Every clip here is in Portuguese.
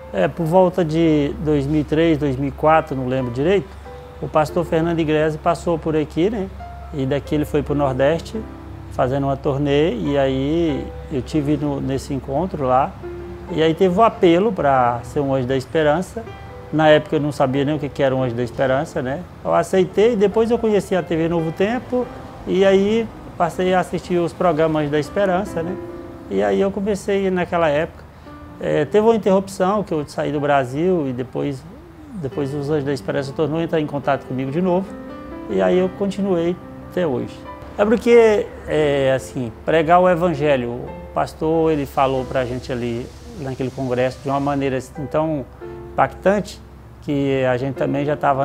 Por volta de 2003, 2004, não lembro direito, o pastor Fernando Iglesias passou por aqui, né? E daqui ele foi para o Nordeste, fazendo uma turnê, e aí eu tive nesse encontro lá, e aí teve o apelo para ser um Anjo da Esperança. Na época eu não sabia nem o que era um Anjo da Esperança, né? Eu aceitei, depois eu conheci a TV Novo Tempo, e aí passei a assistir os programas Anjo da Esperança, né? E aí eu comecei naquela época. Teve uma interrupção, que eu saí do Brasil, e depois os Anjos da Esperança tornou a entrar em contato comigo de novo, e aí eu continuei até hoje. Porque, assim, pregar o Evangelho, o pastor ele falou para a gente ali, naquele congresso, de uma maneira assim, tão impactante, que a gente também já estava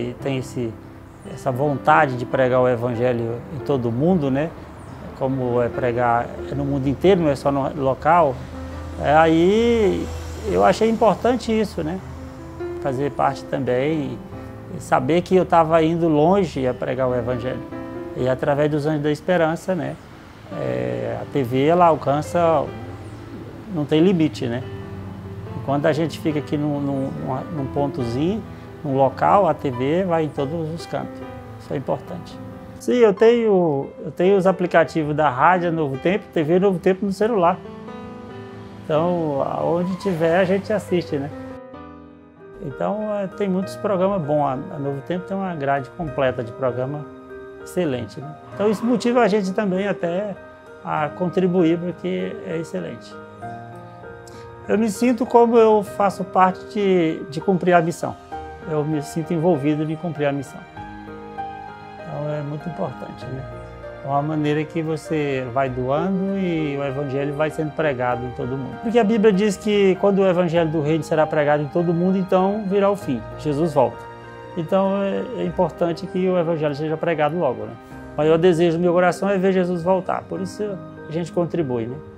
essa vontade de pregar o Evangelho em todo o mundo, né? Como pregar no mundo inteiro, não é só no local. Aí eu achei importante isso, né? Fazer parte também e saber que eu estava indo longe a pregar o Evangelho. E através dos Anjos da Esperança, né? A TV ela alcança, não tem limite, né? Quando a gente fica aqui num pontozinho, num local, a TV vai em todos os cantos. Isso é importante. Sim, eu tenho os aplicativos da Rádio Novo Tempo, TV Novo Tempo no celular. Então, aonde tiver, a gente assiste, né? Então, tem muitos programas bons. A Novo Tempo tem uma grade completa de programa excelente, né? Então, isso motiva a gente também até a contribuir, porque é excelente. Eu me sinto como eu faço parte de cumprir a missão. Eu me sinto envolvido em cumprir a missão. Então, é muito importante, né? É uma maneira que você vai doando e o Evangelho vai sendo pregado em todo mundo. Porque a Bíblia diz que quando o Evangelho do Reino será pregado em todo mundo, então virá o fim, Jesus volta. Então é importante que o Evangelho seja pregado logo, né? O maior desejo do meu coração é ver Jesus voltar, por isso a gente contribui, né?